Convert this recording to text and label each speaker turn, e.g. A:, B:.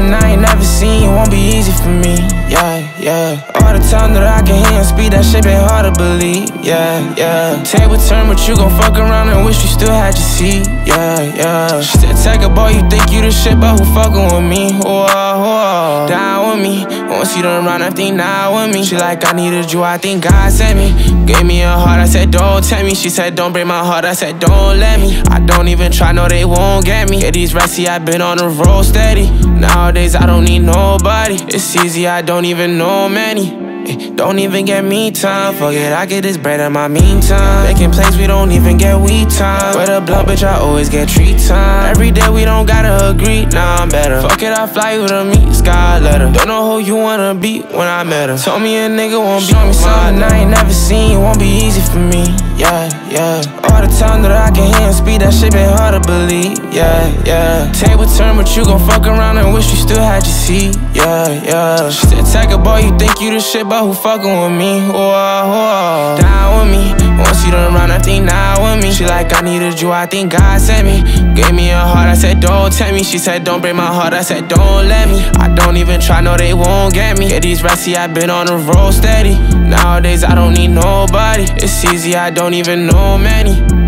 A: something I ain't never seen, it won't be easy for me, yeah, yeah. All the time that I can hear and speak, that shit been hard to believe, yeah, yeah. Table turn, but you gon' fuck around and wish you still had your seat, yeah, yeah. She said, take a boy, you think you the shit, but who fucking with me, whoa, down with me. Once you done run, I think now with me. She like, I needed you, I think God sent me. Gave me a heart, I said, don't tell me. She said, don't break my heart, I said, don't let me. I don't even try, no, they won't get me. Yeah, these rats, see, I been on the road steady. Nowadays, I don't need nobody. It's easy, I don't even know many. Don't even get me time. Fuck it, I get this bread in my meantime. Making plays, we don't even get weed time. With a blunt, bitch, I always get treat time. Every day we don't gotta agree, nah, I'm better. Fuck it, I fly with a meet sky letter. Don't know who you wanna be when I met her. Told me a nigga won't be me something I ain't never seen, it won't be easy for me, yeah, yeah. All the time that I can hear and speak, that shit been hard to believe, yeah, yeah. Table turn, but you gon' fuck around and wish you still had your seat, yeah, yeah. She said, take a boy, you think you the shit, but who fucking with me, whoa, down with me. Once you done run, I think now with me. She like, I needed you, I think God sent me. Gave me a heart, I said, don't tell me. She said, don't break my heart, I said, don't let me. I don't even try, no, they won't get me. Yeah, these rats, see, I been on the road steady. Nowadays, I don't need nobody. It's easy, I don't even know many.